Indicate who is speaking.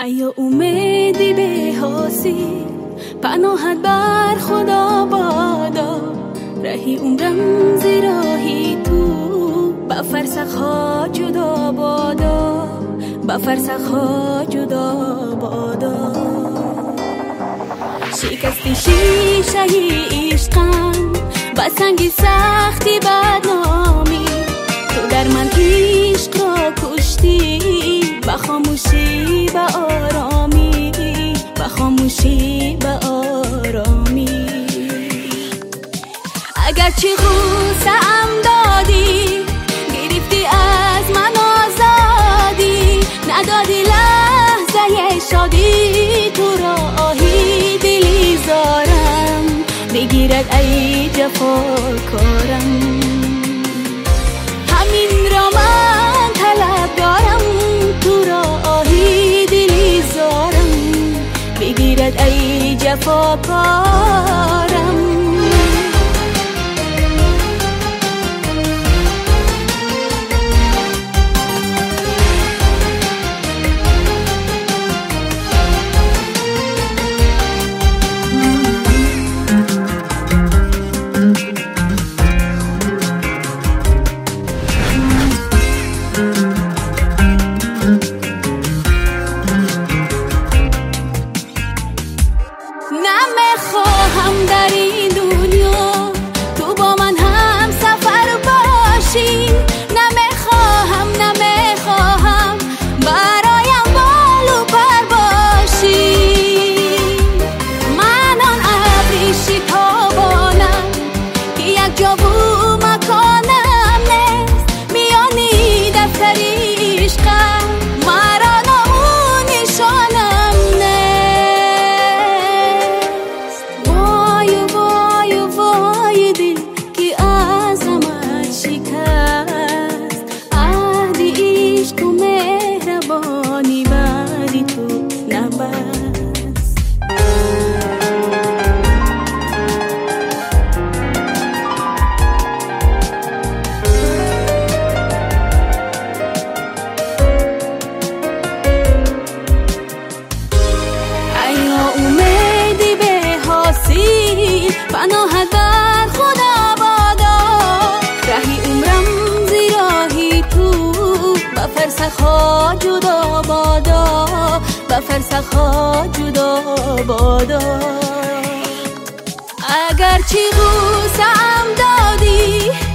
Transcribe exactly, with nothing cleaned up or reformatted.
Speaker 1: ایا امیدی به حاصل، پناهت بر خدا بادا. رهی عمرم زیراهی تو، با فرسخها جدا بادا، با فرسخها جدا بادا. شکستی شیشه عشقم با سنگی سختی بدنامی. تو در من عشق را کشتی، با خاموشی با آرامی، با خاموشی با آرامی. اگرچه غصه ام دادی، گرفتی از من آزادی، ندادی لحظه شادی. تو را آهی دلی زارم، بگیرد ای جفاکارم. همین را من طلب دارم، تو را آهی دلی زارم، بگیرد ای جفاکارم. نمیخواهم در این دنیا تو با من هم سفر باشی. نمیخواهم نمیخواهم برایم بال و پر باشی. من آن ابری شتابانم که یک جا و مکانم نیست. میانی دفتری عشقم، مرا نامو نشانم نیست. وای وای وای دل که عظمت شکست، عهد عشق و مهربانی بعد تو نبست. ایا امیدی به حاصل، پناهت بر خدا بادا. رهی عمرم زیراهی تو، با فرسخها جدا بادا، با فرسخها جدا بادا. اگرچه غصه ام دادی،